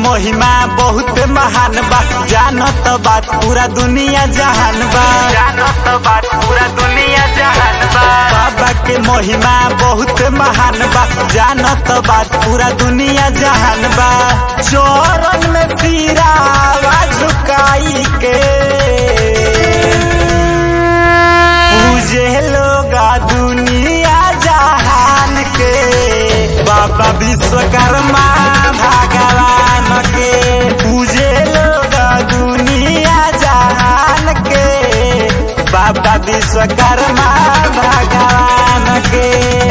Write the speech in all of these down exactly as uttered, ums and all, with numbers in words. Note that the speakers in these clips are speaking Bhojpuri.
महिमा बहुत महान बा, जानत बात पूरा दुनिया जहान बा, जानत बात पूरा दुनिया जहान बा। बाबा के महिमा बहुत महान बा, जानत बात पूरा दुनिया जहान बा। चरण में सिरावा झुकाई के पूजे लोगा दुनिया जहान के, बाबा विश्वकर्मा भगवान के पूजे लोगा दुनिया जहान के, बाबा विश्वकर्मा भगवान के।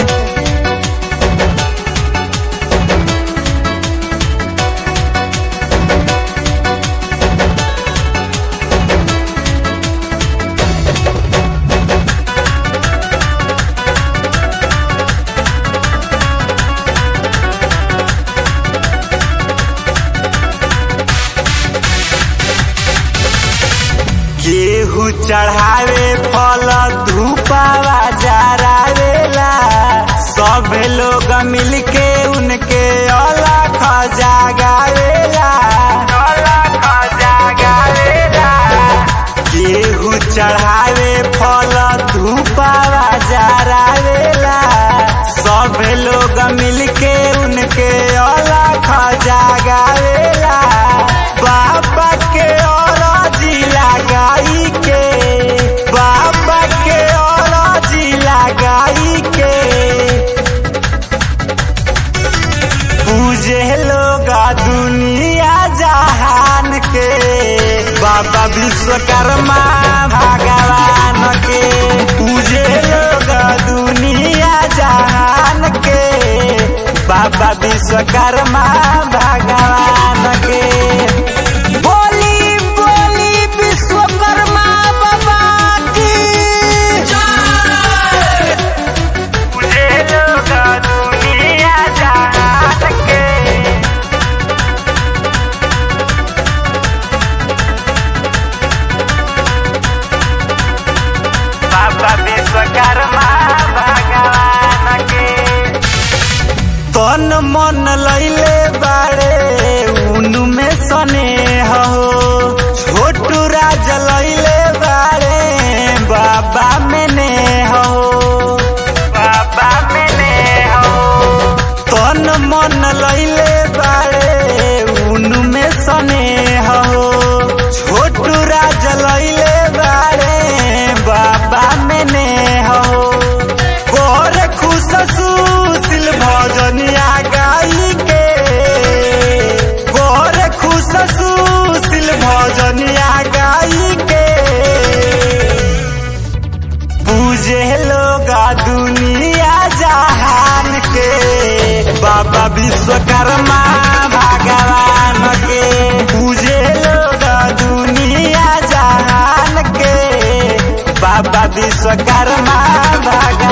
केहू चढ़ावे फल धूपावा जरावेला, सब लोग मिलके उनके अलख जगावेला, अलख जगावेला। केहू चढ़ावे फल धूपावा जरावेला, सब लोग मिलके उनके अलख जगावेला। बाबा के औरजी लगाई के, बाबा के औरजी लगाई के पूजे लोगा दुनिया जहान के, बाबा विश्वकर्मा भगवान के पूजे लोगा दुनिया जहान के, बाबा विश्वकर्मा भगवान के। बोली बोली विश्वकर्मा बाबा की जय। पूजे लोगा दुनिया जहान के, बाबा विश्वकर्मा भगवान के। तन मन लैले बाड़े उनु में स्नेह हो, छोटू राज लैले बाड़े बाबा में नेह हो, बाबा में हो। तन मन लैले बाड़े उनु में स्नेह हो, छोटू राज लैले बाड़े बाबा में नेह हो। गोर खुश सुशील भजनिया गाई के, गोर खुश सुशील भजनिया गाई के पूजे लोगा दुनिया जहान के, बाबा विश्वकर्मा भगवान के पूजे लोगा दुनिया जहान के, बाबा विश्वकर्मा भगवान